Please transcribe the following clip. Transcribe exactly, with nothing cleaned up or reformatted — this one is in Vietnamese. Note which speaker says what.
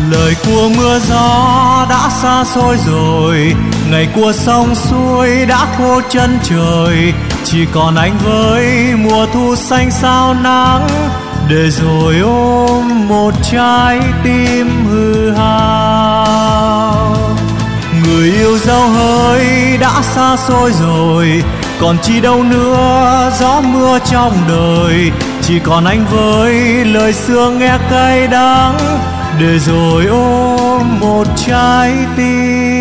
Speaker 1: Lời của mưa gió đã xa xôi rồi, ngày của sông suối đã khô chân trời. Chỉ còn anh với mùa thu xanh sao nắng, để rồi ôm một trái tim hư hao. Người yêu dấu hỡi đã xa xôi rồi, còn chi đâu nữa gió mưa trong đời. Chỉ còn anh với lời xưa nghe cay đắng, để rồi ôm một trái tim